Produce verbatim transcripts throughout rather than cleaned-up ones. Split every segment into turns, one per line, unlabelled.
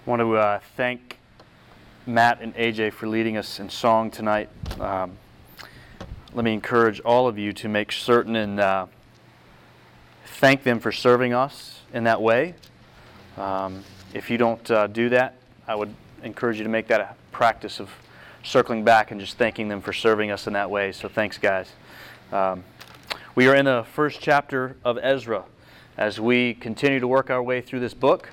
I want to uh, thank Matt and A J for leading us in song tonight. Um, let me encourage all of you to make certain and uh, thank them for serving us in that way. Um, if you don't uh, do that, I would encourage you to make that a practice of circling back and just thanking them for serving us in that way. So thanks, guys. Um, we are in the first chapter of Ezra as we continue to work our way through this book.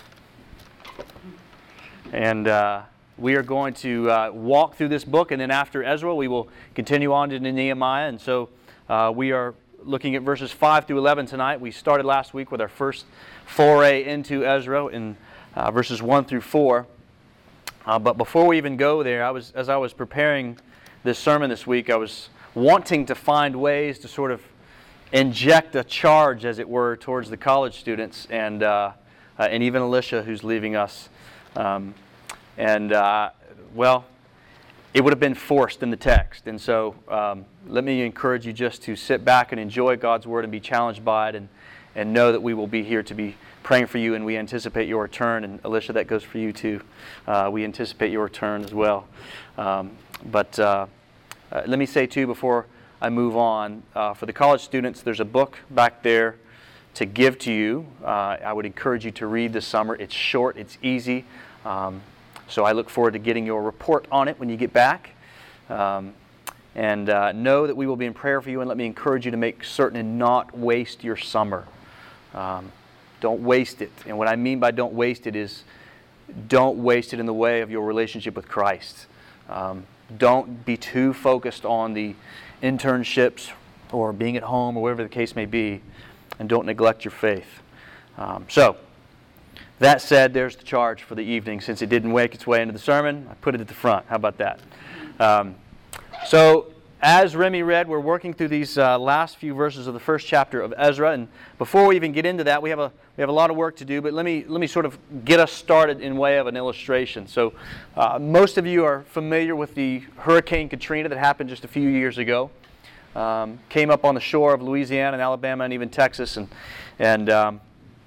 And uh, we are going to uh, walk through this book, and then after Ezra, we will continue on to Nehemiah. And so uh, we are looking at verses five through eleven tonight. We started last week with our first foray into Ezra in uh, verses one through four. Uh, but before we even go there, I was, as I was preparing this sermon this week, I was wanting to find ways to sort of inject a charge, as it were, towards the college students and uh, uh, and even Alicia, who's leaving us. Um, and, uh, well, it would have been forced in the text. And so um, let me encourage you just to sit back and enjoy God's Word and be challenged by it, and, and know that we will be here to be praying for you, and we anticipate your return. And Alicia, that goes for you too. Uh, we anticipate your return as well. Um, but uh, uh, let me say too, before I move on, uh, for the college students, there's a book back there to give to you. Uh, I would encourage you to read this summer. It's short, it's easy. Um, so I look forward to getting your report on it when you get back. Um, and uh, know that we will be in prayer for you, and let me encourage you to make certain and not waste your summer. Um, don't waste it. And what I mean by don't waste it is don't waste it in the way of your relationship with Christ. Um, don't be too focused on the internships or being at home or whatever the case may be, and don't neglect your faith. Um, so, that said, there's the charge for the evening. Since it didn't make its way into the sermon, I put it at the front. How about that? Um, so, as Remy read, we're working through these uh, last few verses of the first chapter of Ezra. And before we even get into that, we have a we have a lot of work to do. But let me let me sort of get us started in way of an illustration. So, uh, most of you are familiar with the Hurricane Katrina that happened just a few years ago. Um, came up on the shore of Louisiana and Alabama and even Texas, and and um,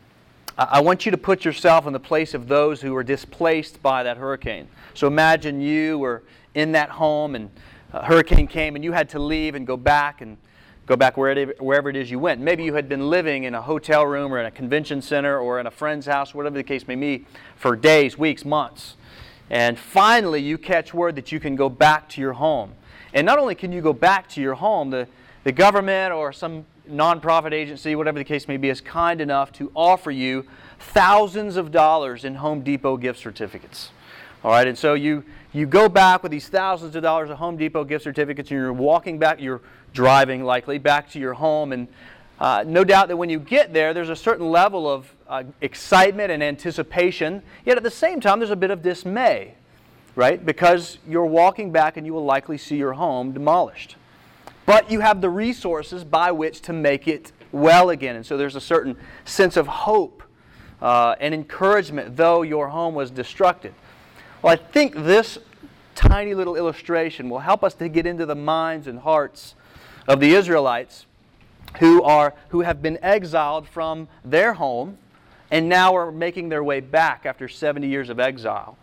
I want you to put yourself in the place of those who were displaced by that hurricane. So imagine you were in that home and a hurricane came and you had to leave and go back and go back wherever, wherever it is you went. Maybe you had been living in a hotel room or in a convention center or in a friend's house, whatever the case may be, for days, weeks, months. And finally you catch word that you can go back to your home. And not only can you go back to your home, the, the government or some nonprofit agency, whatever the case may be, is kind enough to offer you thousands of dollars in Home Depot gift certificates. All right, and so you, you go back with these thousands of dollars of Home Depot gift certificates, and you're walking back, you're driving likely back to your home, and uh, no doubt that when you get there, there's a certain level of uh, excitement and anticipation, yet at the same time there's a bit of dismay, right? Because you're walking back and you will likely see your home demolished. But you have the resources by which to make it well again. And so there's a certain sense of hope uh, and encouragement, though your home was destructed. Well, I think this tiny little illustration will help us to get into the minds and hearts of the Israelites who are who have been exiled from their home and now are making their way back after seventy years of exile.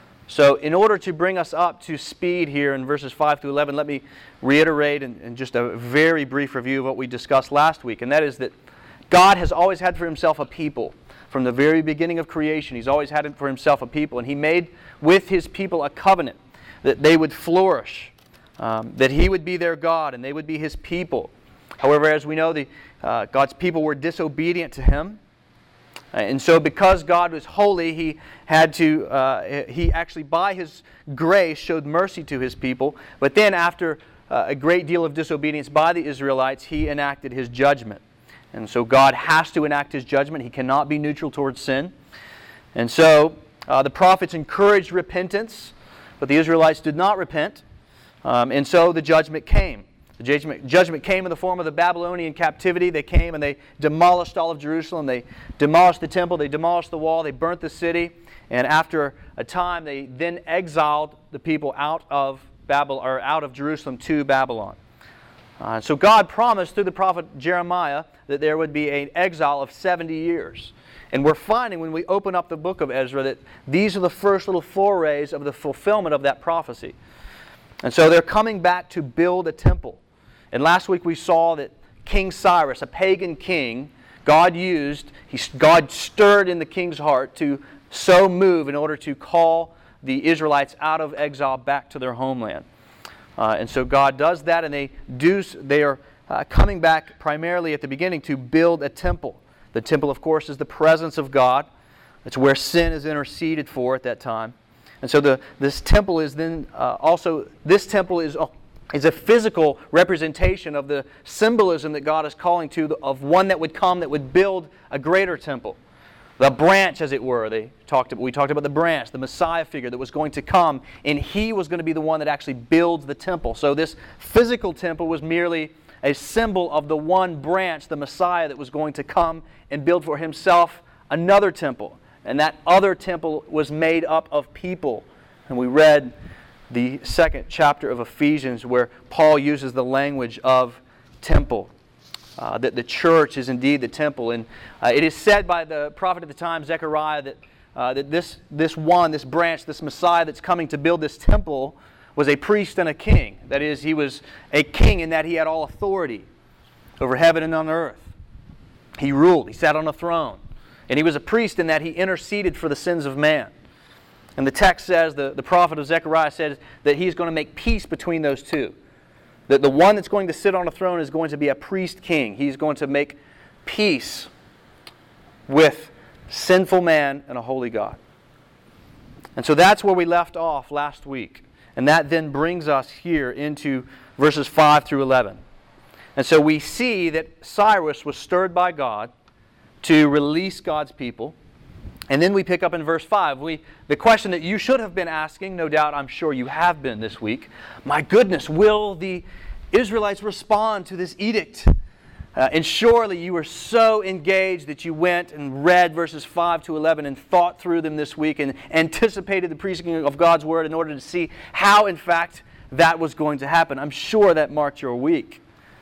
So in order to bring us up to speed here in verses five through eleven, let me reiterate in, in just a very brief review of what we discussed last week. And that is that God has always had for Himself a people. From the very beginning of creation, He's always had for Himself a people. And He made with His people a covenant that they would flourish, um, that He would be their God and they would be His people. However, as we know, the, uh, God's people were disobedient to Him. And so because God was holy, He had to, uh, He actually by His grace showed mercy to His people. But then after uh, a great deal of disobedience by the Israelites, He enacted His judgment. And so God has to enact His judgment. He cannot be neutral towards sin. And so uh, the prophets encouraged repentance, but the Israelites did not repent. Um, and so the judgment came. The judgment, judgment came in the form of the Babylonian captivity. They came and they demolished all of Jerusalem. They demolished the temple. They demolished the wall. They burnt the city. And after a time, they then exiled the people out of Babel or out of Jerusalem to Babylon. Uh, so God promised through the prophet Jeremiah that there would be an exile of seventy years. And we're finding when we open up the book of Ezra that these are the first little forays of the fulfillment of that prophecy. And so they're coming back to build a temple. And last week we saw that King Cyrus, a pagan king, God used, he, God stirred in the king's heart to so move in order to call the Israelites out of exile back to their homeland. Uh, and so God does that, and they do. They are uh, coming back primarily at the beginning to build a temple. The temple, of course, is the presence of God. It's where sin is interceded for at that time. And so the this temple is then uh, also, this temple is, uh, is a physical representation of the symbolism that God is calling to, the, of one that would come that would build a greater temple. The branch, as it were. They talked. We talked about the branch, the Messiah figure that was going to come, and He was going to be the one that actually builds the temple. So this physical temple was merely a symbol of the one branch, the Messiah, that was going to come and build for Himself another temple. And that other temple was made up of people. And we read the second chapter of Ephesians where Paul uses the language of temple. Uh, that the church is indeed the temple. And uh, it is said by the prophet at the time, Zechariah, that, uh, that this, this one, this branch, this Messiah that's coming to build this temple was a priest and a king. That is, he was a king in that he had all authority over heaven and on earth. He ruled. He sat on a throne. And he was a priest in that he interceded for the sins of man. And the text says, the, the prophet of Zechariah said that he's going to make peace between those two. That the one that's going to sit on a throne is going to be a priest king. He's going to make peace with sinful man and a holy God. And so that's where we left off last week. And that then brings us here into verses five through eleven. And so we see that Cyrus was stirred by God to release God's people. And then we pick up in verse five. We, the question that you should have been asking, no doubt I'm sure you have been this week, my goodness, will the Israelites respond to this edict? Uh, and surely you were so engaged that you went and read verses five to eleven and thought through them this week and anticipated the preaching of God's Word in order to see how, in fact, that was going to happen. I'm sure that marked your week.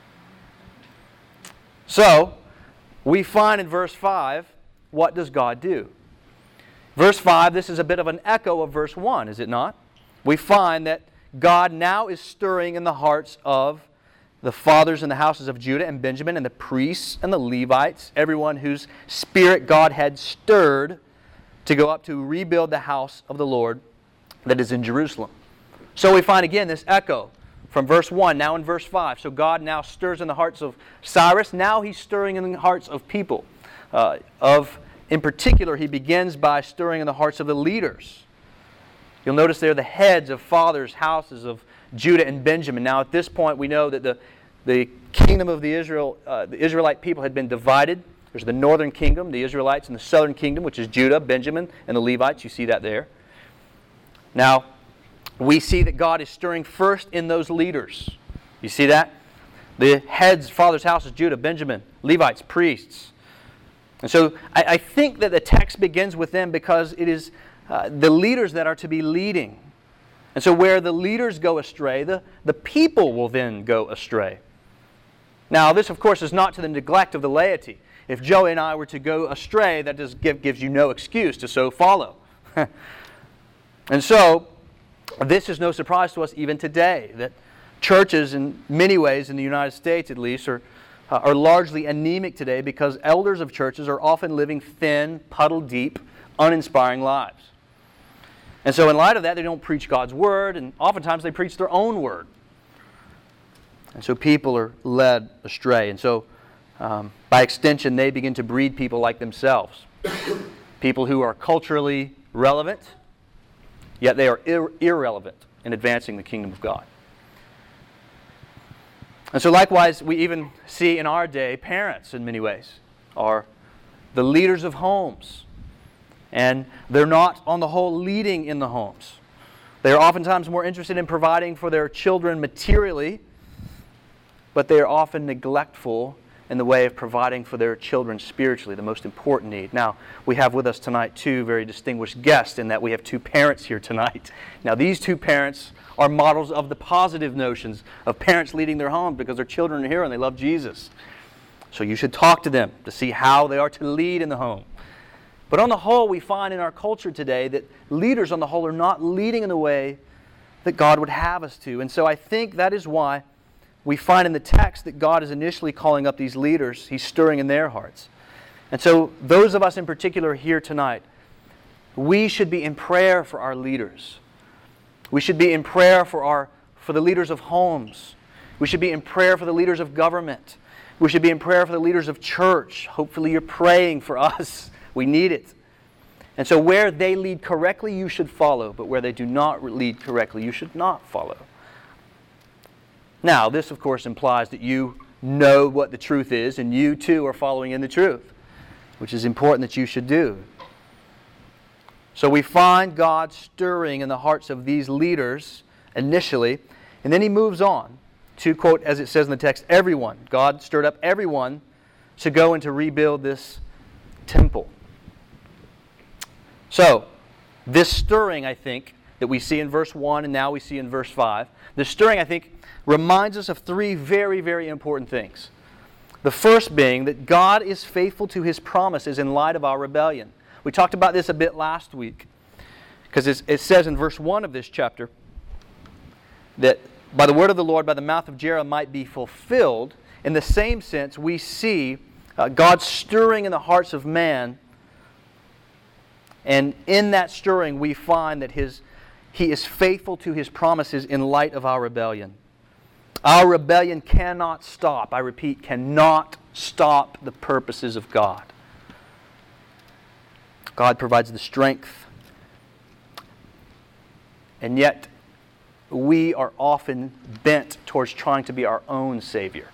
So, we find in verse five, what does God do? Verse five, this is a bit of an echo of verse one, is it not? We find that God now is stirring in the hearts of the fathers in the houses of Judah and Benjamin and the priests and the Levites, everyone whose spirit God had stirred to go up to rebuild the house of the Lord that is in Jerusalem. So we find again this echo from verse one, now in verse five. So God now stirs in the hearts of Cyrus. Now He's stirring in the hearts of people. Uh, of, in particular, He begins by stirring in the hearts of the leaders. You'll notice they're the heads of fathers' houses of Judah and Benjamin. Now at this point we know that the, the kingdom of the Israel, uh, the Israelite people had been divided. There's the northern kingdom, the Israelites, and the southern kingdom, which is Judah, Benjamin, and the Levites. You see that there. Now, we see that God is stirring first in those leaders. You see that? The heads, fathers' houses, Judah, Benjamin, Levites, priests. And so I, I think that the text begins with them because it is uh, the leaders that are to be leading. And so where the leaders go astray, the, the people will then go astray. Now, this, of course, is not to the neglect of the laity. If Joey and I were to go astray, that just give, gives you no excuse to so follow. And so, this is no surprise to us even today, that churches in many ways, in the United States at least, are, uh, are largely anemic today because elders of churches are often living thin, puddle-deep, uninspiring lives. And so in light of that, they don't preach God's Word, and oftentimes they preach their own word. And so people are led astray. And so, um, by extension, they begin to breed people like themselves. People who are culturally relevant, yet they are ir- irrelevant in advancing the kingdom of God. And so likewise, we even see in our day, parents in many ways are the leaders of homes. And they're not, on the whole, leading in the homes. They're oftentimes more interested in providing for their children materially, but they are often neglectful in the way of providing for their children spiritually, the most important need. Now, we have with us tonight two very distinguished guests in that we have two parents here tonight. Now, these two parents are models of the positive notions of parents leading their home because their children are here and they love Jesus. So you should talk to them to see how they are to lead in the home. But on the whole, we find in our culture today that leaders on the whole are not leading in the way that God would have us to. And so I think that is why we find in the text that God is initially calling up these leaders. He's stirring in their hearts. And so those of us in particular here tonight, we should be in prayer for our leaders. We should be in prayer for our for the leaders of homes. We should be in prayer for the leaders of government. We should be in prayer for the leaders of church. Hopefully you're praying for us. We need it. And so where they lead correctly, you should follow. But where they do not lead correctly, you should not follow. Now, this of course implies that you know what the truth is and you too are following in the truth, which is important that you should do. So we find God stirring in the hearts of these leaders initially, and then He moves on to, quote, as it says in the text, everyone. God stirred up everyone to go and to rebuild this temple. So, this stirring, I think, that we see in verse one and now we see in verse five, the stirring, I think, reminds us of three very, very important things. The first being that God is faithful to His promises in light of our rebellion. We talked about this a bit last week, because it says in verse one of this chapter that by the word of the Lord, by the mouth of Jeremiah might be fulfilled. In the same sense, we see uh, God stirring in the hearts of man, and in that stirring we find that his, He is faithful to His promises in light of our rebellion. Our rebellion cannot stop, I repeat, cannot stop the purposes of God. God provides the strength. And yet, we are often bent towards trying to be our own Savior.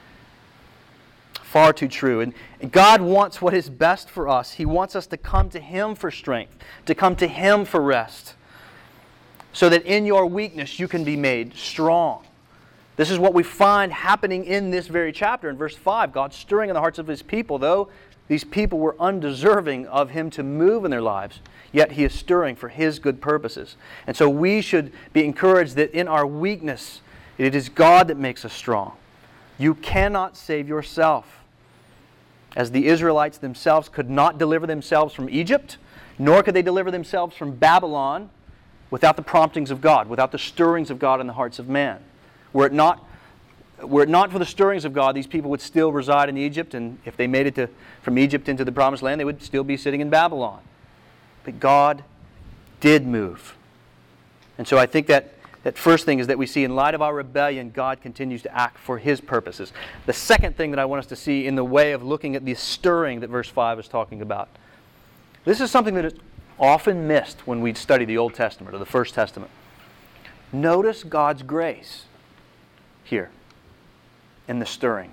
Far too true. And God wants what is best for us. He wants us to come to Him for strength, to come to Him for rest, so that in your weakness you can be made strong. This is what we find happening in this very chapter in verse five. God stirring in the hearts of His people, though these people were undeserving of Him to move in their lives, yet He is stirring for His good purposes. And so we should be encouraged that in our weakness, it is God that makes us strong. You cannot save yourself. As the Israelites themselves could not deliver themselves from Egypt, nor could they deliver themselves from Babylon without the promptings of God, without the stirrings of God in the hearts of man. Were it not, were it not for the stirrings of God, these people would still reside in Egypt, and if they made it to, from Egypt into the Promised Land, they would still be sitting in Babylon. But God did move. And so I think that that first thing is that we see in light of our rebellion, God continues to act for His purposes. The second thing that I want us to see in the way of looking at the stirring that verse five is talking about, this is something that is often missed when we study the Old Testament or the First Testament. Notice God's grace here in the stirring.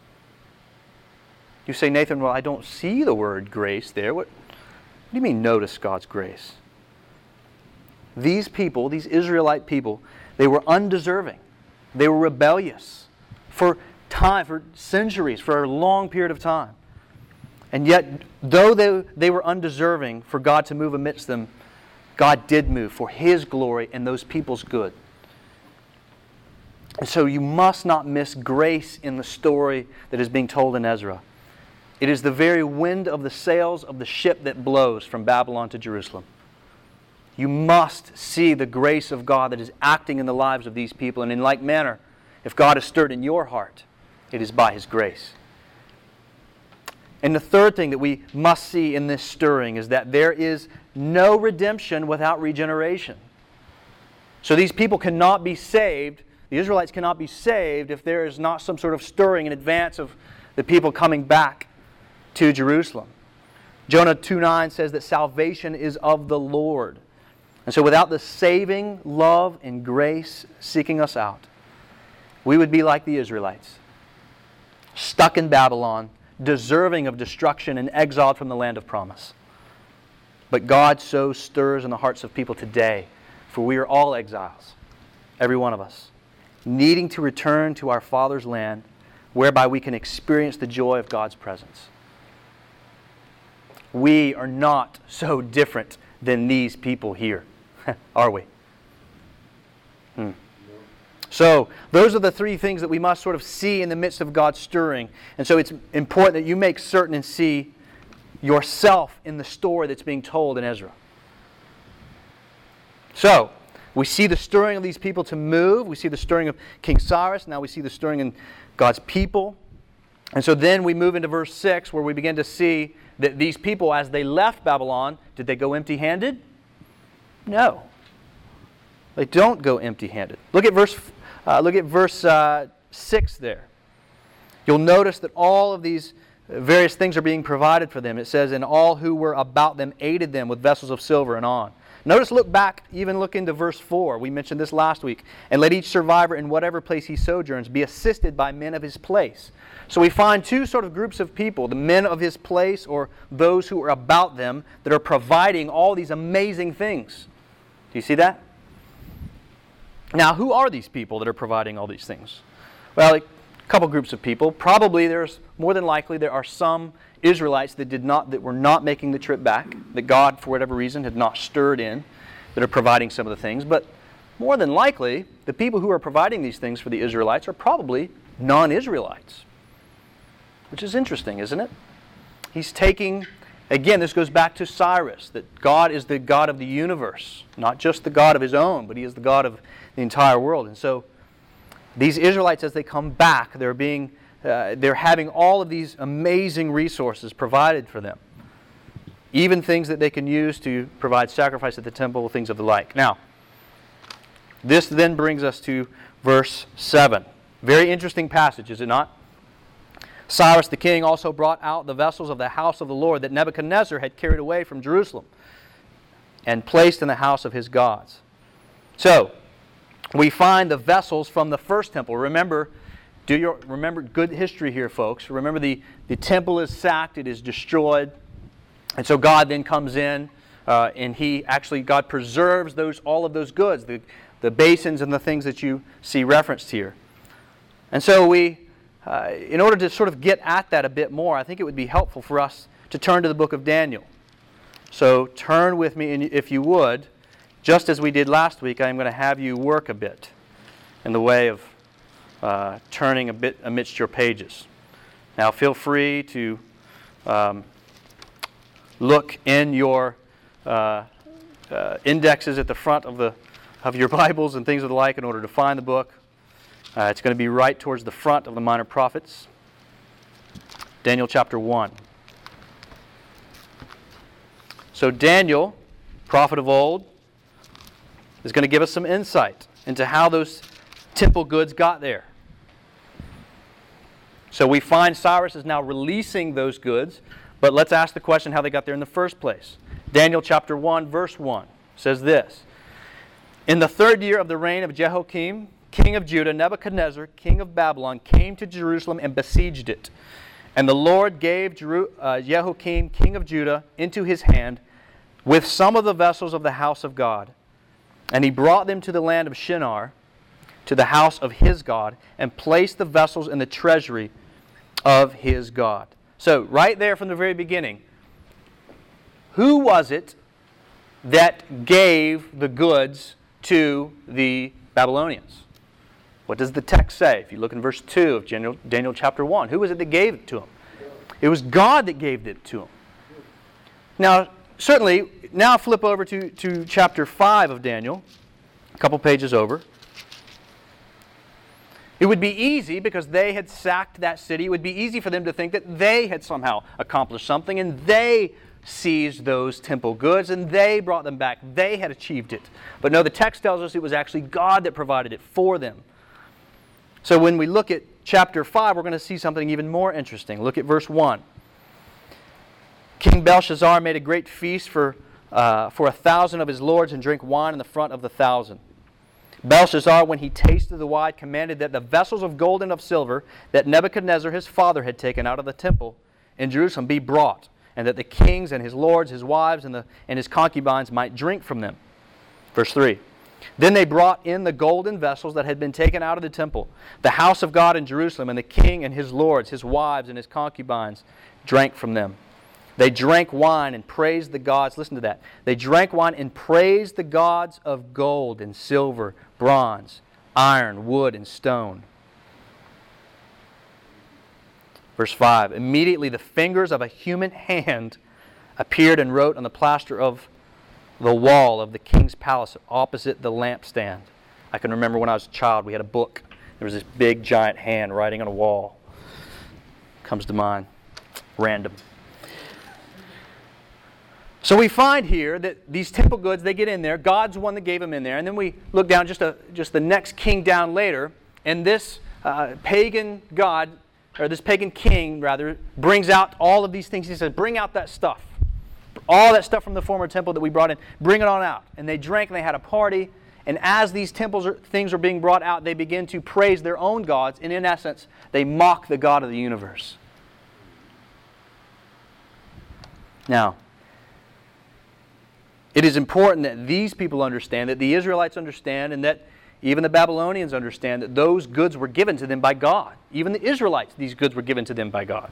You say, Nathan, well, I don't see the word grace there. What, what do you mean notice God's grace? These people, these Israelite people, they were undeserving. They were rebellious for time, for centuries, for a long period of time. And yet, though they, they were undeserving for God to move amidst them, God did move for His glory and those people's good. And so you must not miss grace in the story that is being told in Ezra. It is the very wind of the sails of the ship that blows from Babylon to Jerusalem. You must see the grace of God that is acting in the lives of these people. And in like manner, if God is stirred in your heart, it is by His grace. And the third thing that we must see in this stirring is that there is no redemption without regeneration. So these people cannot be saved. The Israelites cannot be saved if there is not some sort of stirring in advance of the people coming back to Jerusalem. Jonah two nine says that salvation is of the Lord. And so without the saving love and grace seeking us out, we would be like the Israelites, stuck in Babylon, deserving of destruction and exiled from the land of promise. But God so stirs in the hearts of people today, for we are all exiles, every one of us, needing to return to our Father's land, whereby we can experience the joy of God's presence. We are not so different than these people here, are we? Hmm. So, those are the three things that we must sort of see in the midst of God's stirring. And so it's important that you make certain and see yourself in the story that's being told in Ezra. So, we see the stirring of these people to move. We see the stirring of King Cyrus. Now we see the stirring in God's people. And so then we move into verse six, where we begin to see that these people, as they left Babylon, did they go empty-handed? No. They don't go empty-handed. Look at verse, uh, look at verse uh, six there. You'll notice that all of these various things are being provided for them. It says, and all who were about them aided them with vessels of silver and on. Notice, look back, even look into verse four. We mentioned this last week. And let each survivor in whatever place he sojourns be assisted by men of his place. So we find two sort of groups of people, the men of his place or those who are about them that are providing all these amazing things. Do you see that? Now, who are these people that are providing all these things? Well, a couple groups of people. Probably there's, more than likely, there are some Israelites that did not, that were not making the trip back, that God, for whatever reason, had not stirred in, that are providing some of the things. But more than likely, the people who are providing these things for the Israelites are probably non-Israelites. Which is interesting, isn't it? He's taking, again, this goes back to Cyrus, that God is the God of the universe, not just the God of His own, but He is the God of the entire world. And so these Israelites, as they come back, they're being Uh, they're having all of these amazing resources provided for them. Even things that they can use to provide sacrifice at the temple, things of the like. Now, this then brings us to verse seven. Very interesting passage, is it not? Cyrus the king also brought out the vessels of the house of the Lord that Nebuchadnezzar had carried away from Jerusalem and placed in the house of his gods. So, we find the vessels from the first temple. Remember, Do your, remember good history here, folks. Remember the, the temple is sacked, it is destroyed. And so God then comes in uh, and He actually, God preserves those all of those goods, the, the basins and the things that you see referenced here. And so we, uh, in order to sort of get at that a bit more, I think it would be helpful for us to turn to the book of Daniel. So turn with me, if you would, just as we did last week. I am going to have you work a bit in the way of Uh, turning a bit amidst your pages. Now feel free to um, look in your uh, uh, indexes at the front of the of your Bibles and things of the like in order to find the book. Uh, it's going to be right towards the front of the Minor Prophets. Daniel chapter one. So Daniel, prophet of old, is going to give us some insight into how those temple goods got there. So we find Cyrus is now releasing those goods, but let's ask the question how they got there in the first place. Daniel chapter one, verse one says this. In the third year of the reign of Jehoiakim, king of Judah, Nebuchadnezzar, king of Babylon, came to Jerusalem and besieged it. And the Lord gave Jeru- uh, Jehoiakim, king of Judah, into his hand with some of the vessels of the house of God. And he brought them to the land of Shinar, to the house of his God, and placed the vessels in the treasury of his God. So, right there from the very beginning, who was it that gave the goods to the Babylonians? What does the text say? If you look in verse two of Daniel, Daniel chapter one, who was it that gave it to them? It was God that gave it to them. Now, certainly, now flip over to, to chapter five of Daniel, a couple pages over. It would be easy, because they had sacked that city, it would be easy for them to think that they had somehow accomplished something and they seized those temple goods and they brought them back. They had achieved it. But no, the text tells us it was actually God that provided it for them. So when we look at chapter five, we're going to see something even more interesting. Look at verse one. King Belshazzar made a great feast for, uh, for a thousand of his lords and drank wine in the front of the thousand. Belshazzar, when he tasted the wine, commanded that the vessels of gold and of silver that Nebuchadnezzar his father had taken out of the temple in Jerusalem be brought, and that the kings and his lords, his wives, and, the, and his concubines might drink from them. Verse three. Then they brought in the golden vessels that had been taken out of the temple, the house of God in Jerusalem, and the king and his lords, his wives, and his concubines drank from them. They drank wine and praised the gods. Listen to that. They drank wine and praised the gods of gold and silver, bronze, iron, wood, and stone. Verse five. Immediately the fingers of a human hand appeared and wrote on the plaster of the wall of the king's palace opposite the lampstand. I can remember when I was a child, we had a book. There was this big, giant hand writing on a wall. Comes to mind. Random. So we find here that these temple goods, they get in there. God's the one that gave them in there. And then we look down just, a, just the next king down later, and this uh, pagan god, or this pagan king, rather, brings out all of these things. He says, bring out that stuff. All that stuff from the former temple that we brought in, bring it on out. And they drank and they had a party. And as these temples are, things are being brought out, they begin to praise their own gods. And in essence, they mock the God of the universe. Now, it is important that these people understand, that the Israelites understand, and that even the Babylonians understand that those goods were given to them by God. Even the Israelites, these goods were given to them by God.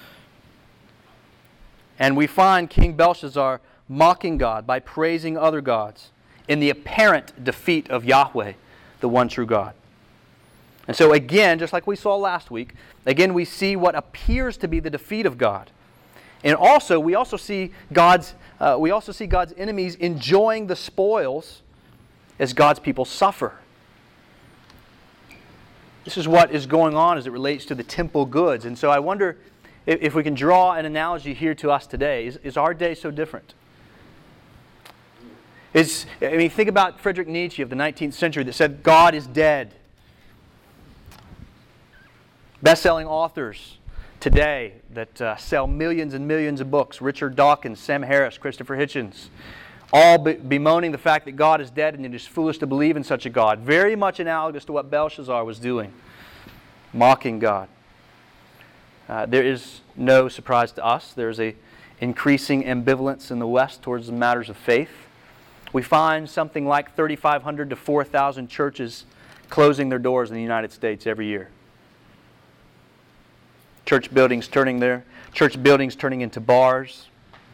And we find King Belshazzar mocking God by praising other gods in the apparent defeat of Yahweh, the one true God. And so again, just like we saw last week, again we see what appears to be the defeat of God. And also, we also see God's uh, we also see God's enemies enjoying the spoils as God's people suffer. This is what is going on as it relates to the temple goods. And so I wonder if, if we can draw an analogy here to us today. Is, is our day so different? Is, I mean, think about Friedrich Nietzsche of the nineteenth century that said, God is dead. Best-selling authors today that uh, sell millions and millions of books. Richard Dawkins, Sam Harris, Christopher Hitchens. All be- bemoaning the fact that God is dead and it is foolish to believe in such a God. Very much analogous to what Belshazzar was doing. Mocking God. Uh, there is no surprise to us. There is a increasing ambivalence in the West towards the matters of faith. We find something like thirty-five hundred to four thousand churches closing their doors in the United States every year. Church buildings turning their church buildings turning into bars.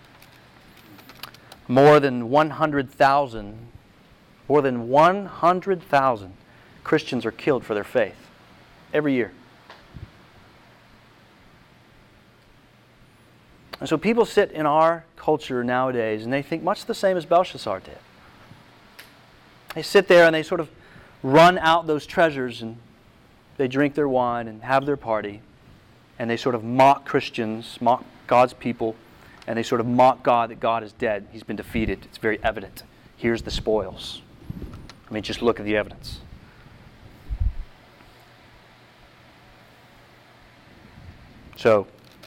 More than one hundred thousand, more than one hundred thousand Christians are killed for their faith every year. And so people sit in our culture nowadays and they think much the same as Belshazzar did. They sit there and they sort of run out those treasures and they drink their wine and have their party. And they sort of mock Christians, mock God's people, and they sort of mock God that God is dead. He's been defeated. It's very evident. Here's the spoils. I mean, just look at the evidence. So,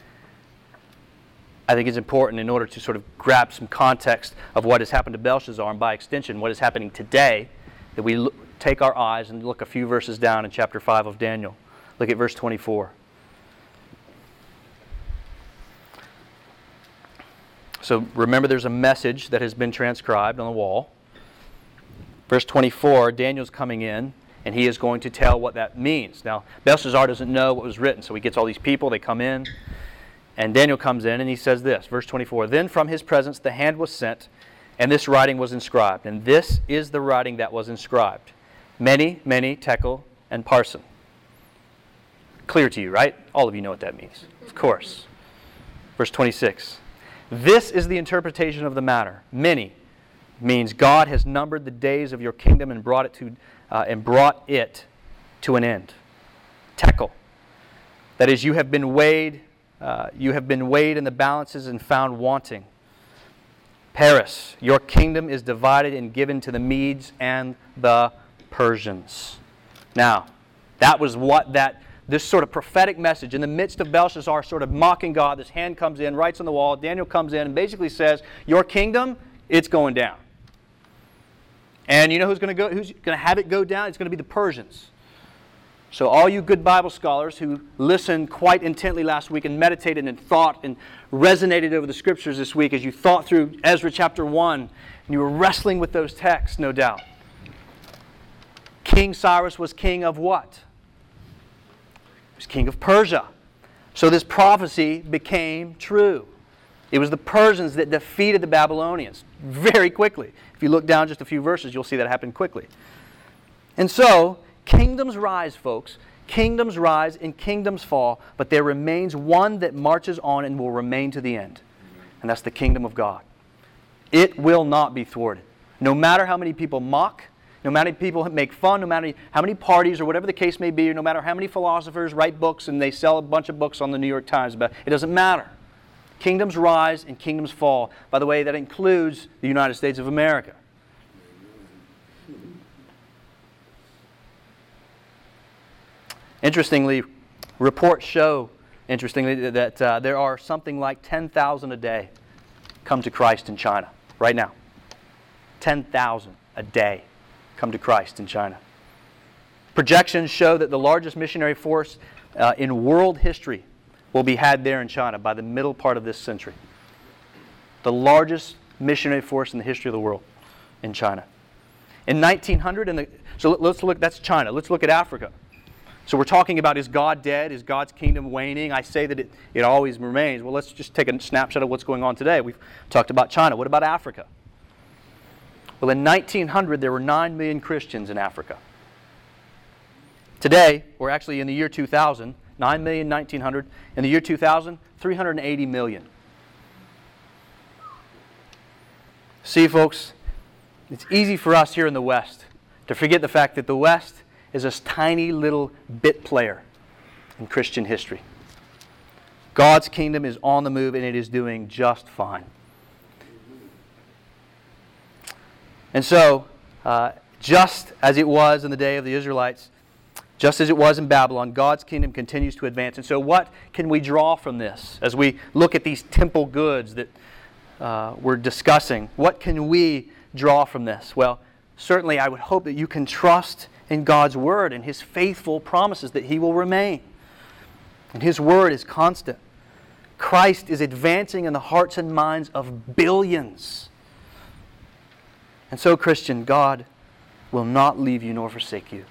I think it's important in order to sort of grab some context of what has happened to Belshazzar, and by extension, what is happening today, that we look, take our eyes and look a few verses down in chapter five of Daniel. Look at verse twenty-four. So remember, there's a message that has been transcribed on the wall. Verse twenty-four, Daniel's coming in, and he is going to tell what that means. Now, Belshazzar doesn't know what was written, so he gets all these people, they come in, and Daniel comes in, and he says this, verse twenty-four, Then from his presence the hand was sent, and this writing was inscribed. And this is the writing that was inscribed. Mene, mene, tekel, and parsin. Clear to you, right? All of you know what that means. Of course. Verse twenty-six. This is the interpretation of the matter. Mene means God has numbered the days of your kingdom and brought it to uh, and brought it to an end. Tekel, that is, you have been weighed, uh, you have been weighed in the balances and found wanting. Paris, your kingdom is divided and given to the Medes and the Persians. Now, that was what that this sort of prophetic message in the midst of Belshazzar sort of mocking God. This hand comes in, writes on the wall. Daniel comes in and basically says, your kingdom, it's going down. And you know who's going to go? Who's going to have it go down? It's going to be the Persians. So all you good Bible scholars who listened quite intently last week and meditated and thought and resonated over the Scriptures this week as you thought through Ezra chapter one, and you were wrestling with those texts, no doubt. King Cyrus was king of what? He was king of Persia. So this prophecy became true. It was the Persians that defeated the Babylonians very quickly. If you look down just a few verses, you'll see that happen quickly. And so, kingdoms rise, folks. Kingdoms rise and kingdoms fall, but there remains one that marches on and will remain to the end. and that's the kingdom of God. It will not be thwarted. No matter how many people mock, no matter how many people make fun, no matter how many parties or whatever the case may be, or no matter how many philosophers write books and they sell a bunch of books on the New York Times about it, it doesn't matter. Kingdoms rise and kingdoms fall. By the way, that includes the United States of America. Interestingly, reports show, interestingly, that uh, there are something like ten thousand a day come to Christ in China right now. ten thousand a day come to Christ in China. Projections show that the largest missionary force uh, in world history will be had there in China by the middle part of this century. The largest missionary force in the history of the world in China. In nineteen hundred, in the, so let's look, that's China. Let's look at Africa. So we're talking about, is God dead? Is God's kingdom waning? I say that it, it always remains. Well, let's just take a snapshot of what's going on today. We've talked about China. What about Africa? Well, in nineteen hundred, there were nine million Christians in Africa. Today, or actually in the year two thousand, nine million, nineteen hundred. In the year two thousand, three hundred eighty million. See, folks, it's easy for us here in the West to forget the fact that the West is a tiny little bit player in Christian history. God's kingdom is on the move and it is doing just fine. And so, uh, just as it was in the day of the Israelites, just as it was in Babylon, God's kingdom continues to advance. And so what can we draw from this as we look at these temple goods that uh, we're discussing? What can we draw from this? Well, certainly I would hope that you can trust in God's Word and His faithful promises that He will remain. And His Word is constant. Christ is advancing in the hearts and minds of billions. And so, Christian, God will not leave you nor forsake you.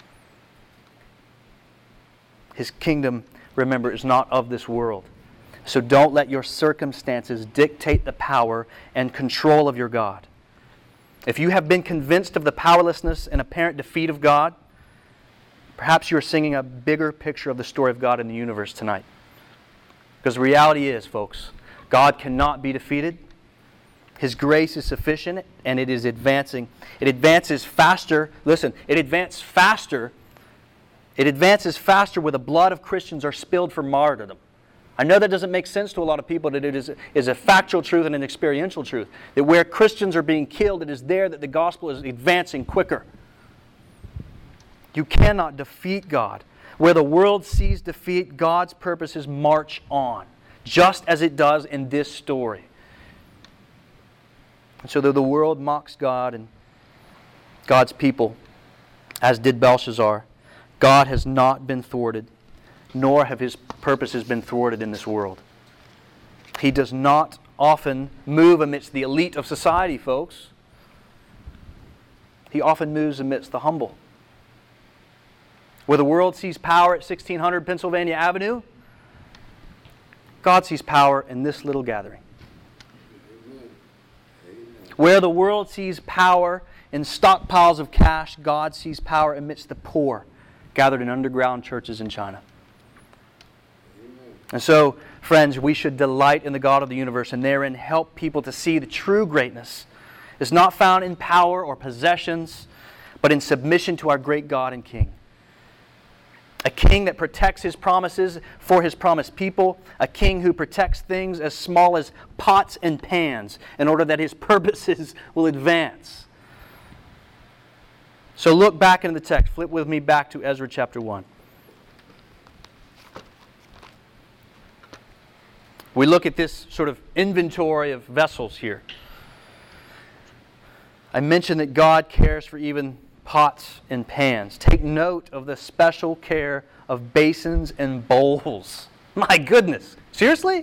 His kingdom, remember, is not of this world. So don't let your circumstances dictate the power and control of your God. If you have been convinced of the powerlessness and apparent defeat of God, perhaps you're singing a bigger picture of the story of God in the universe tonight. Because the reality is, folks, God cannot be defeated. His grace is sufficient, and it is advancing. It advances faster. Listen, it advances faster. It advances faster where the blood of Christians are spilled for martyrdom. I know that doesn't make sense to a lot of people, that it is, is a factual truth and an experiential truth. That where Christians are being killed, it is there that the gospel is advancing quicker. You cannot defeat God. Where the world sees defeat, God's purposes march on, just as it does in this story. And so though the world mocks God and God's people, as did Belshazzar, God has not been thwarted, nor have His purposes been thwarted in this world. He does not often move amidst the elite of society, folks. He often moves amidst the humble. Where the world sees power at sixteen hundred Pennsylvania Avenue, God sees power in this little gathering. Where the world sees power in stockpiles of cash, God sees power amidst the poor gathered in underground churches in China. And so, friends, we should delight in the God of the universe and therein help people to see the true greatness is not found in power or possessions, but in submission to our great God and King. A King that protects His promises for His promised people. A King who protects things as small as pots and pans in order that His purposes will advance. So look back into the text. Flip with me back to Ezra chapter one. We look at this sort of inventory of vessels here. I mentioned that God cares for even pots and pans. Take note of the special care of basins and bowls. My goodness. Seriously?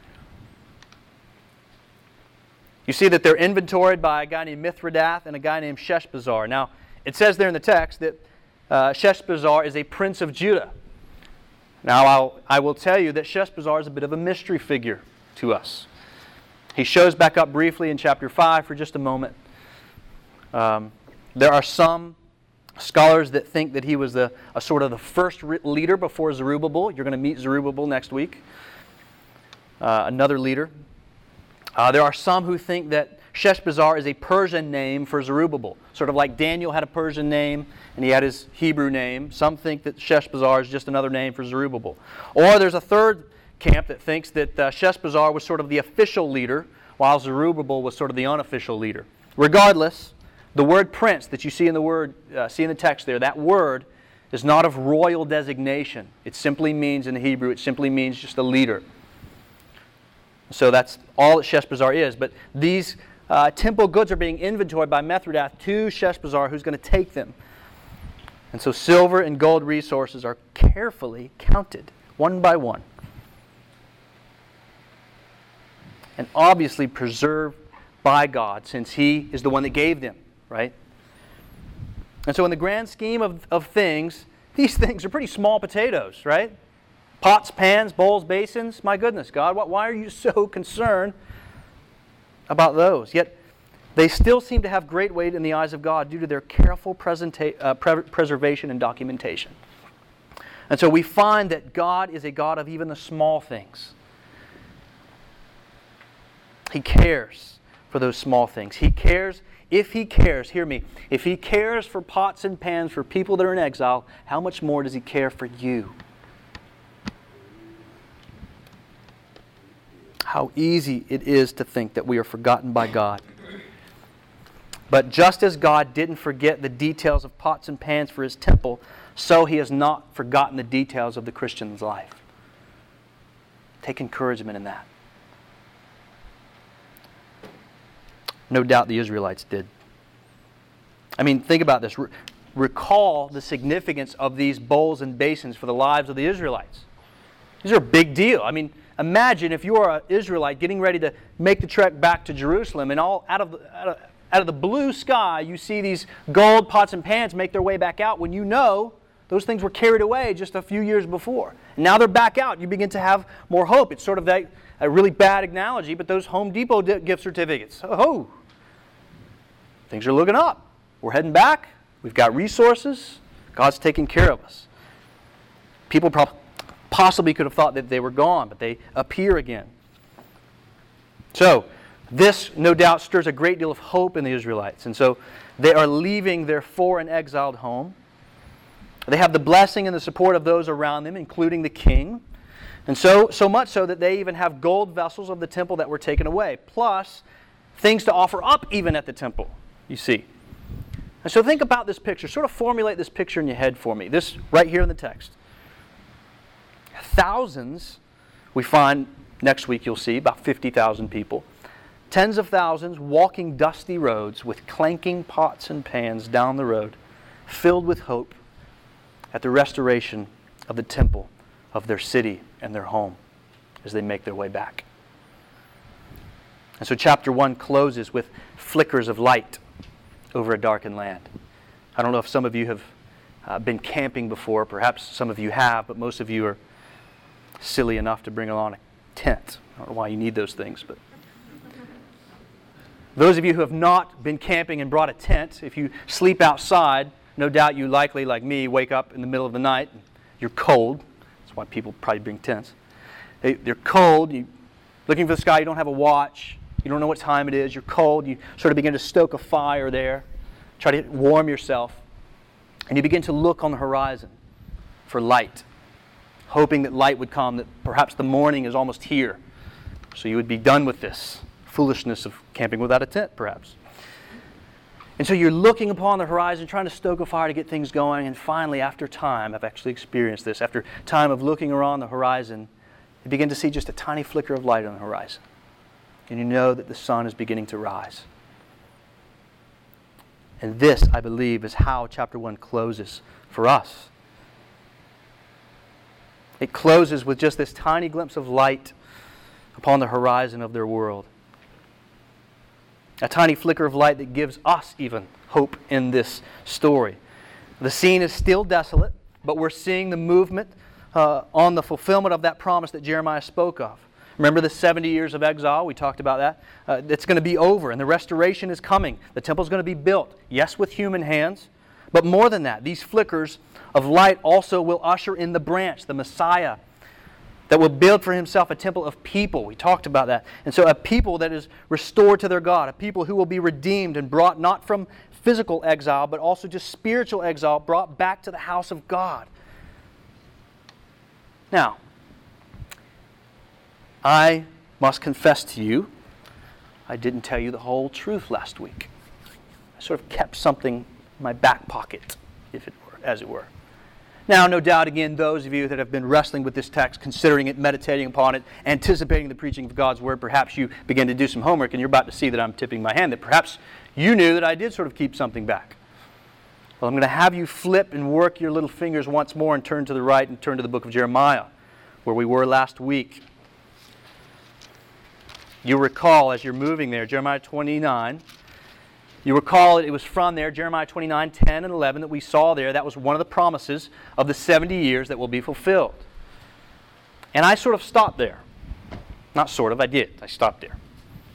You see that they're inventoried by a guy named Mithridath and a guy named Sheshbazzar. Now, it says there in the text that uh, Sheshbazzar is a prince of Judah. Now, I'll, I will tell you that Sheshbazzar is a bit of a mystery figure to us. He shows back up briefly in chapter five for just a moment. Um, there are some scholars that think that he was the, a sort of the first leader before Zerubbabel. You're going to meet Zerubbabel next week. Uh, another leader. Uh, there are some who think that Sheshbazzar is a Persian name for Zerubbabel, sort of like Daniel had a Persian name and he had his Hebrew name. Some think that Sheshbazzar is just another name for Zerubbabel. Or there's a third camp that thinks that uh, Sheshbazzar was sort of the official leader, while Zerubbabel was sort of the unofficial leader. Regardless, the word prince that you see in the word, uh, see in the text there, that word is not of royal designation. It simply means, in the Hebrew, it simply means just a leader. So that's all that Sheshbazzar is. But these uh, temple goods are being inventoried by Mithridath to Sheshbazzar, who's going to take them. And so silver and gold resources are carefully counted, one by one. And obviously preserved by God, since He is the one that gave them, right? And so in the grand scheme of, of things, these things are pretty small potatoes, right? Pots, pans, bowls, basins. My goodness, God, why are you so concerned about those? Yet they still seem to have great weight in the eyes of God due to their careful presenta- uh, pre- preservation and documentation. And so we find that God is a God of even the small things. He cares for those small things. He cares, if He cares, hear me, if He cares for pots and pans for people that are in exile, how much more does He care for you? How easy it is to think that we are forgotten by God. But just as God didn't forget the details of pots and pans for His temple, so He has not forgotten the details of the Christian's life. Take encouragement in that. No doubt the Israelites did. I mean, think about this. Re- recall the significance of these bowls and basins for the lives of the Israelites. These are a big deal. I mean, imagine if you are an Israelite getting ready to make the trek back to Jerusalem, and all out of, the, out of, out of the blue sky you see these gold pots and pans make their way back out when you know those things were carried away just a few years before. And now they're back out. You begin to have more hope. It's sort of that, a really bad analogy, but those Home Depot gift certificates. Oh, things are looking up. We're heading back. We've got resources. God's taking care of us. People probably possibly could have thought that they were gone, but they appear again. So, this no doubt stirs a great deal of hope in the Israelites. And so, they are leaving their foreign exiled home. They have the blessing and the support of those around them, including the king. And so, so much so that they even have gold vessels of the temple that were taken away, plus things to offer up even at the temple, you see. And so think about this picture. Sort of formulate this picture in your head for me. This right here in the text. Thousands, we find next week you'll see, about fifty thousand people. Tens of thousands walking dusty roads with clanking pots and pans down the road, filled with hope at the restoration of the temple of their city and their home as they make their way back. And so chapter one closes with flickers of light over a darkened land. I don't know if some of you have uh, been camping before. Perhaps some of you have, but most of you are silly enough to bring along a tent. I don't know why you need those things, but those of you who have not been camping and brought a tent, if you sleep outside, no doubt you likely, like me, wake up in the middle of the night and you're cold. That's why people probably bring tents. They, they're cold. You're looking for the sky. You don't have a watch. You don't know what time it is. You're cold. You sort of begin to stoke a fire there. Try to warm yourself. And you begin to look on the horizon for light, hoping that light would come, that perhaps the morning is almost here. So you would be done with this foolishness of camping without a tent, perhaps. And so you're looking upon the horizon, trying to stoke a fire to get things going. And finally, after time, I've actually experienced this, after time of looking around the horizon, you begin to see just a tiny flicker of light on the horizon. And you know that the sun is beginning to rise. And this, I believe, is how chapter one closes for us. It closes with just this tiny glimpse of light upon the horizon of their world. A tiny flicker of light that gives us even hope in this story. The scene is still desolate, but we're seeing the movement uh, on the fulfillment of that promise that Jeremiah spoke of. Remember the seventy years of exile? We talked about that. Uh, it's going to be over, and the restoration is coming. The temple's going to be built, yes, with human hands, but more than that, these flickers of light also will usher in the branch, the Messiah, that will build for himself a temple of people. We talked about that. And so a people that is restored to their God, a people who will be redeemed and brought not from physical exile, but also just spiritual exile, brought back to the house of God. Now, I must confess to you, I didn't tell you the whole truth last week. I sort of kept something in my back pocket, if it were, as it were. Now, no doubt, again, those of you that have been wrestling with this text, considering it, meditating upon it, anticipating the preaching of God's Word, perhaps you begin to do some homework and you're about to see that I'm tipping my hand, that perhaps you knew that I did sort of keep something back. Well, I'm going to have you flip and work your little fingers once more and turn to the right and turn to the book of Jeremiah, where we were last week. You recall, as you're moving there, Jeremiah twenty-nine, you recall it was from there, Jeremiah twenty-nine, ten and eleven, that we saw there. That was one of the promises of the seventy years that will be fulfilled. And I sort of stopped there. Not sort of, I did. I stopped there.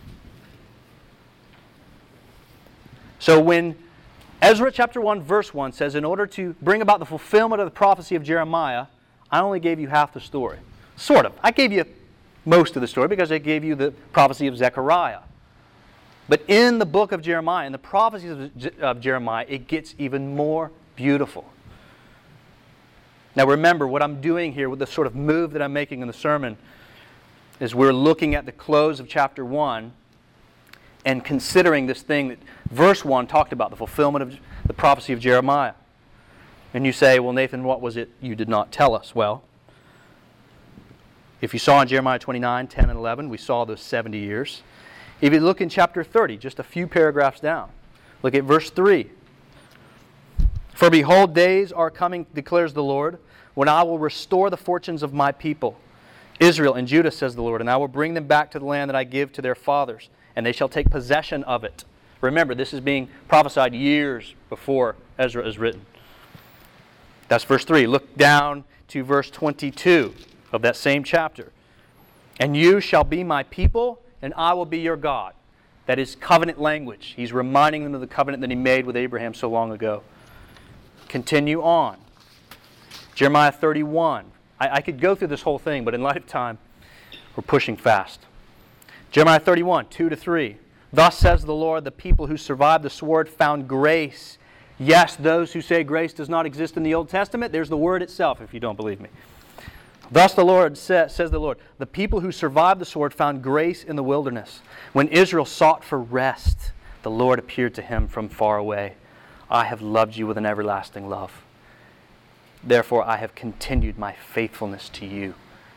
So when Ezra chapter one, verse one says, in order to bring about the fulfillment of the prophecy of Jeremiah, I only gave you half the story. Sort of. I gave you most of the story because I gave you the prophecy of Zechariah. But in the book of Jeremiah, in the prophecies of, of Jeremiah, it gets even more beautiful. Now remember, what I'm doing here with the sort of move that I'm making in the sermon is we're looking at the close of chapter one and considering this thing that verse one talked about, the fulfillment of the prophecy of Jeremiah. And you say, well, Nathan, what was it you did not tell us? Well, if you saw in Jeremiah twenty-nine, ten and eleven, we saw those seventy years. If you look in chapter thirty, just a few paragraphs down, look at verse three. For behold, days are coming, declares the Lord, when I will restore the fortunes of my people, Israel and Judah, says the Lord, and I will bring them back to the land that I give to their fathers, and they shall take possession of it. Remember, this is being prophesied years before Ezra is written. That's verse three. Look down to verse twenty-two of that same chapter. And you shall be my people, and I will be your God. That is covenant language. He's reminding them of the covenant that he made with Abraham so long ago. Continue on. Jeremiah thirty-one. I, I could go through this whole thing, but in light of time, we're pushing fast. Jeremiah thirty-one, two to three. Thus says the Lord, the people who survived the sword found grace. Yes, those who say grace does not exist in the Old Testament, there's the word itself if you don't believe me. Thus the Lord sa- says the Lord, the people who survived the sword found grace in the wilderness. When Israel sought for rest, the Lord appeared to him from far away. I have loved you with an everlasting love. Therefore I have continued my faithfulness to you.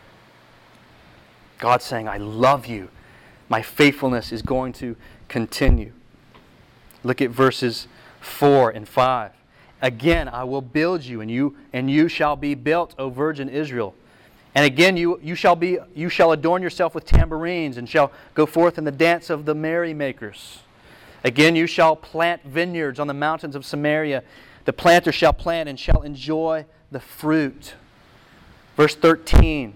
God's saying, I love you. My faithfulness is going to continue. Look at verses four and five. Again, I will build you, and you and you shall be built, O virgin Israel. And again, you you shall be you shall adorn yourself with tambourines, and shall go forth in the dance of the merrymakers. Again, you shall plant vineyards on the mountains of Samaria. The planter shall plant and shall enjoy the fruit. Verse thirteen.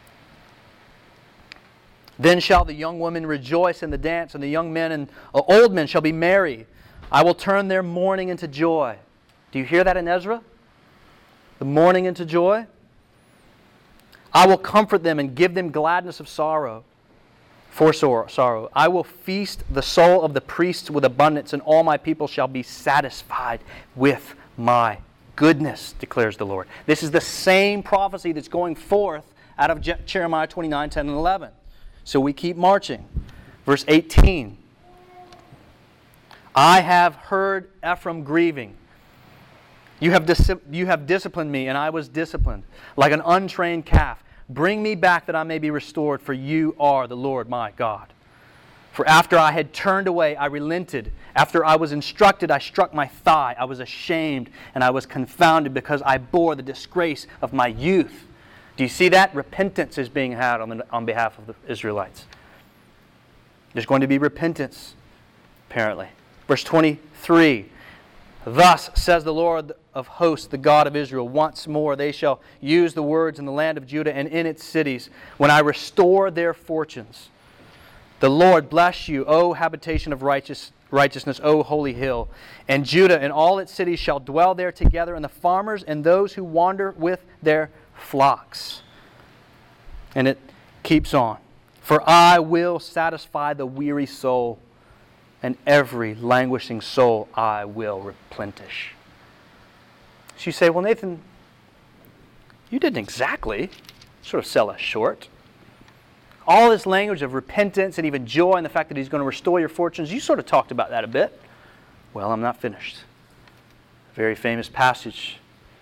Then shall the young women rejoice in the dance, and the young men and uh, old men shall be merry. I will turn their mourning into joy. Do you hear that in Ezra? The mourning into joy? I will comfort them and give them gladness of sorrow, for sorrow. I will feast the soul of the priests with abundance, and all my people shall be satisfied with my goodness, declares the Lord. This is the same prophecy that's going forth out of Jeremiah twenty-nine, ten, and eleven. So we keep marching. Verse eighteen. I have heard Ephraim grieving. You have, dis- you have disciplined me, and I was disciplined, like an untrained calf. Bring me back that I may be restored, for you are the Lord my God. For after I had turned away, I relented. After I was instructed, I struck my thigh. I was ashamed, and I was confounded, because I bore the disgrace of my youth. Do you see that? Repentance is being had on, the, on behalf of the Israelites. There's going to be repentance, apparently. Verse twenty-three. Thus says the Lord of hosts, the God of Israel, once more they shall use the words in the land of Judah and in its cities, when I restore their fortunes. The Lord bless you, O habitation of righteous, righteousness, O holy hill. And Judah and all its cities shall dwell there together, and the farmers and those who wander with their flocks. And it keeps on. For I will satisfy the weary soul, and every languishing soul I will replenish. So you say, well, Nathan, you didn't exactly sort of sell us short. All this language of repentance and even joy and the fact that He's going to restore your fortunes, you sort of talked about that a bit. Well, I'm not finished. A very famous passage,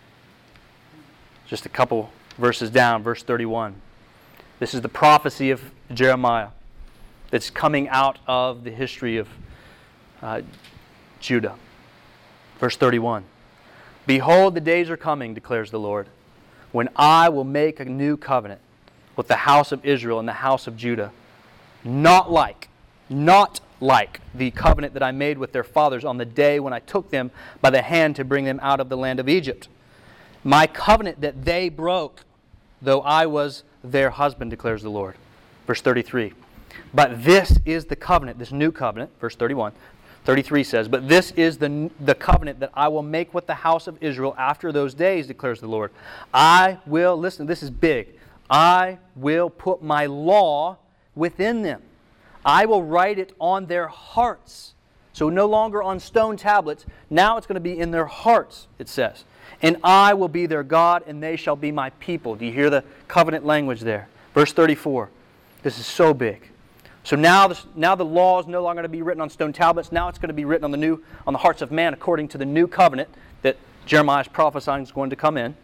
just a couple verses down, verse thirty-one. This is the prophecy of Jeremiah that's coming out of the history of uh, Judah. Verse thirty-one. Behold, the days are coming, declares the Lord, when I will make a new covenant with the house of Israel and the house of Judah, not like, not like the covenant that I made with their fathers on the day when I took them by the hand to bring them out of the land of Egypt. My covenant that they broke, though I was their husband, declares the Lord. Verse thirty-three. But this is the covenant, this new covenant, verse thirty-one. thirty-three says, but this is the, the covenant that I will make with the house of Israel after those days, declares the Lord. I will, listen, this is big. I will put my law within them. I will write it on their hearts. So no longer on stone tablets. Now it's going to be in their hearts, it says. And I will be their God, and they shall be my people. Do you hear the covenant language there? Verse thirty-four. This is so big. So now, this, now the law is no longer going to be written on stone tablets. Now it's going to be written on the new, on the hearts of man, according to the new covenant that Jeremiah is prophesying is going to come in.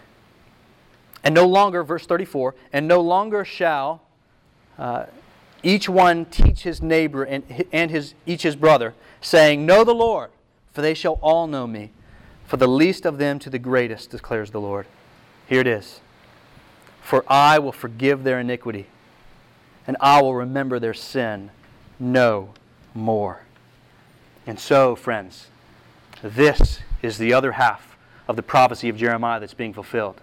And no longer, verse thirty-four, and no longer shall uh, each one teach his neighbor and, and his, each his brother, saying, know the Lord, for they shall all know me, for the least of them to the greatest, declares the Lord. Here it is. For I will forgive their iniquity, and I will remember their sin no more. And so, friends, this is the other half of the prophecy of Jeremiah that's being fulfilled.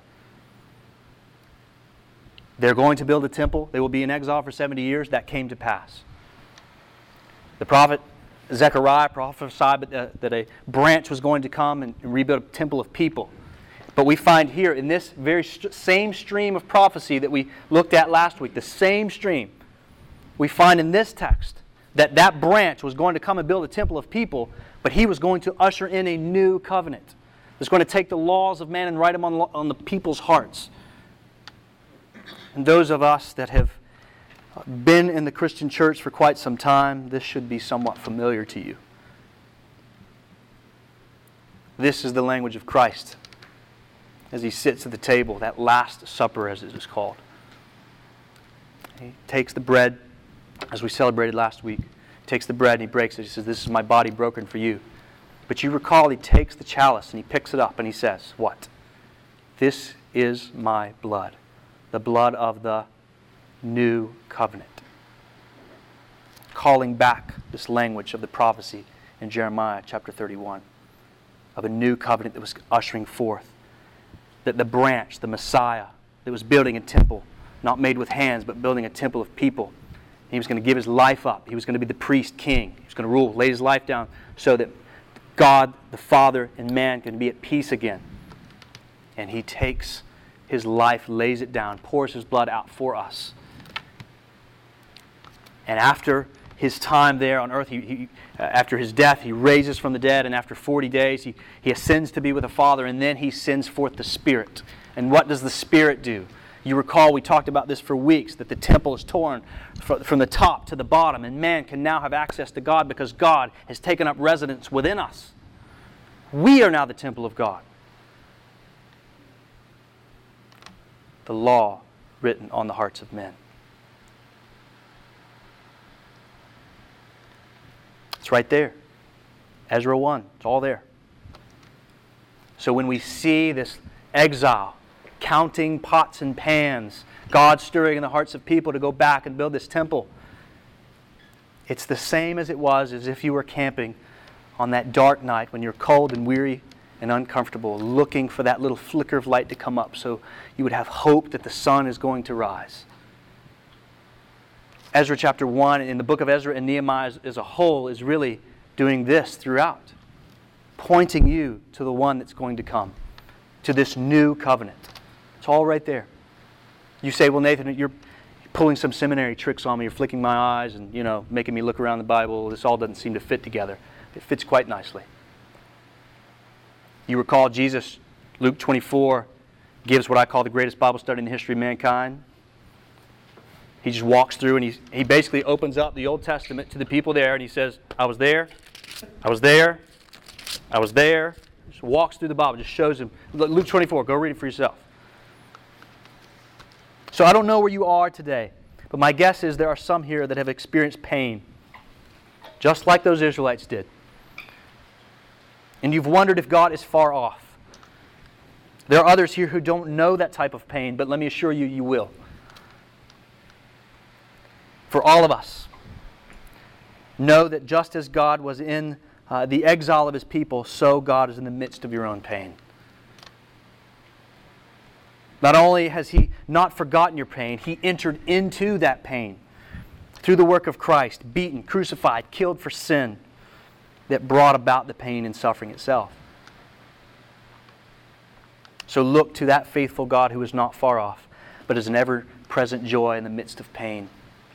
They're going to build a temple. They will be in exile for seventy years. That came to pass. The prophet Zechariah prophesied that a branch was going to come and rebuild a temple of people. But we find here in this very same stream of prophecy that we looked at last week, the same stream, we find in this text that that branch was going to come and build a temple of people, but he was going to usher in a new covenant. He was going to take the laws of man and write them on, on the people's hearts. And those of us that have been in the Christian church for quite some time, this should be somewhat familiar to you. This is the language of Christ as He sits at the table, that Last Supper as it is called. He takes the bread, as we celebrated last week, He takes the bread and He breaks it. He says, this is my body broken for you. But you recall He takes the chalice and He picks it up and He says, what? This is my blood, the blood of the new covenant. Calling back this language of the prophecy in Jeremiah chapter thirty-one of a new covenant that was ushering forth. That the branch, the Messiah, that was building a temple, not made with hands, but building a temple of people. He was going to give His life up. He was going to be the priest king. He was going to rule, lay His life down so that God, the Father, and man can be at peace again. And He takes His life, lays it down, pours His blood out for us. And after His time there on earth, he, he, uh, after His death, He raises from the dead, and after forty days, he, he ascends to be with the Father, and then He sends forth the Spirit. And what does the Spirit do? You recall we talked about this for weeks, that the temple is torn from the top to the bottom, and man can now have access to God because God has taken up residence within us. We are now the temple of God. The law written on the hearts of men. It's right there. Ezra one. It's all there. So when we see this exile, counting pots and pans, God stirring in the hearts of people to go back and build this temple, it's the same as it was as if you were camping on that dark night when you're cold and weary and uncomfortable, looking for that little flicker of light to come up so you would have hope that the sun is going to rise. Ezra chapter one, in the book of Ezra and Nehemiah as, as a whole, is really doing this throughout, pointing you to the one that's going to come, to this new covenant. It's all right there. You say, well, Nathan, you're pulling some seminary tricks on me. You're flicking my eyes and, you know, making me look around the Bible. This all doesn't seem to fit together. It fits quite nicely. You recall Jesus, Luke twenty-four, gives what I call the greatest Bible study in the history of mankind. He just walks through and he, he basically opens up the Old Testament to the people there and he says, I was there, I was there, I was there. Just walks through the Bible, just shows him. Luke twenty-four, go read it for yourself. So I don't know where you are today, but my guess is there are some here that have experienced pain, just like those Israelites did. And you've wondered if God is far off. There are others here who don't know that type of pain, but let me assure you, you will. For all of us, know that just as God was in uh, the exile of His people, so God is in the midst of your own pain. Not only has He not forgotten your pain, He entered into that pain through the work of Christ, beaten, crucified, killed for sin, that brought about the pain and suffering itself. So look to that faithful God who is not far off, but is an ever-present joy in the midst of pain.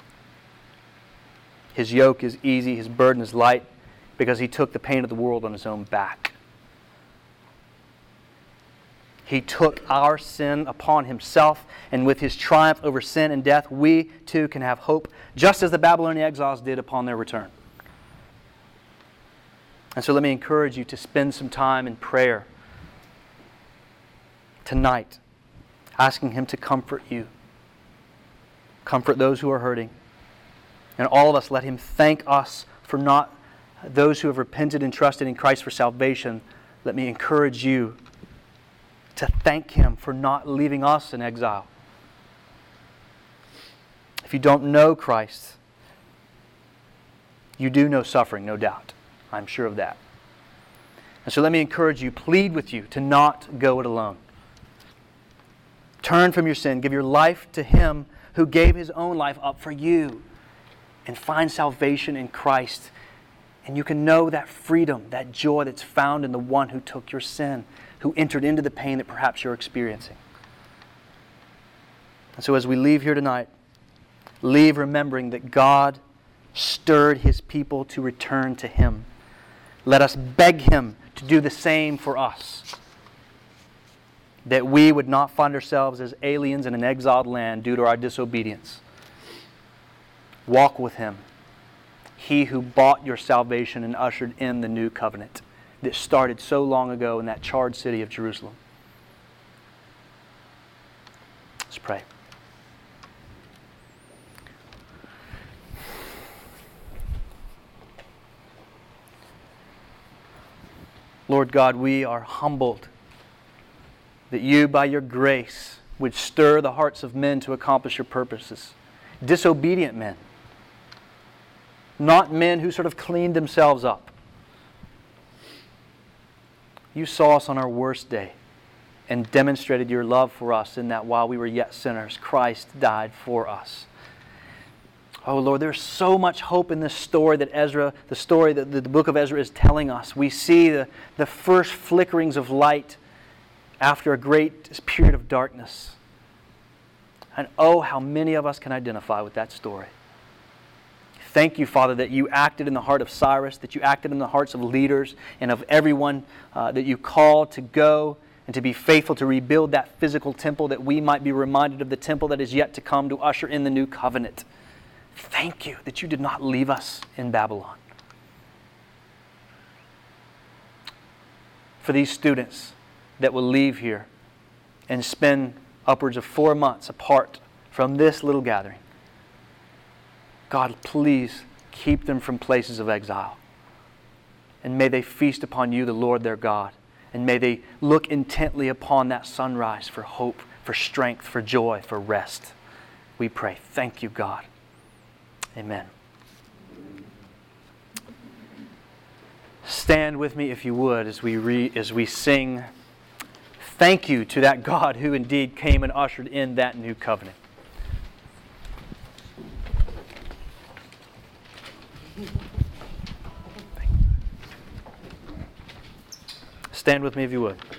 His yoke is easy, His burden is light, because He took the pain of the world on His own back. He took our sin upon Himself, and with His triumph over sin and death, we too can have hope, just as the Babylonian exiles did upon their return. And so let me encourage you to spend some time in prayer tonight, asking Him to comfort you, comfort those who are hurting. And all of us, let Him thank us for not those who have repented and trusted in Christ for salvation. Let me encourage you to thank Him for not leaving us in exile. If you don't know Christ, you do know suffering, no doubt. I'm sure of that. And so let me encourage you, plead with you to not go it alone. Turn from your sin, give your life to Him who gave His own life up for you, and find salvation in Christ. And you can know that freedom, that joy that's found in the one who took your sin, who entered into the pain that perhaps you're experiencing. And so as we leave here tonight, leave remembering that God stirred His people to return to Him. Let us beg Him to do the same for us, that we would not find ourselves as aliens in an exiled land due to our disobedience. Walk with Him, He who bought your salvation and ushered in the new covenant that started so long ago in that charred city of Jerusalem. Let's pray. Lord God, we are humbled that You, by Your grace, would stir the hearts of men to accomplish Your purposes. Disobedient men. Not men who sort of cleaned themselves up. You saw us on our worst day and demonstrated Your love for us in that while we were yet sinners, Christ died for us. Oh Lord, there's so much hope in this story that Ezra, the story that the book of Ezra is telling us. We see the, the first flickerings of light after a great period of darkness. And oh, how many of us can identify with that story. Thank You, Father, that You acted in the heart of Cyrus, that You acted in the hearts of leaders and of everyone uh, that You called to go and to be faithful to rebuild that physical temple, that we might be reminded of the temple that is yet to come to usher in the new covenant. Thank You that You did not leave us in Babylon. For these students that will leave here and spend upwards of four months apart from this little gathering, God, please keep them from places of exile. And may they feast upon You, the Lord their God. And may they look intently upon that sunrise for hope, for strength, for joy, for rest. We pray. Thank You, God. Amen. Stand with me, if you would, as we re, as we sing thank you to that God who indeed came and ushered in that new covenant. Stand with me if you would.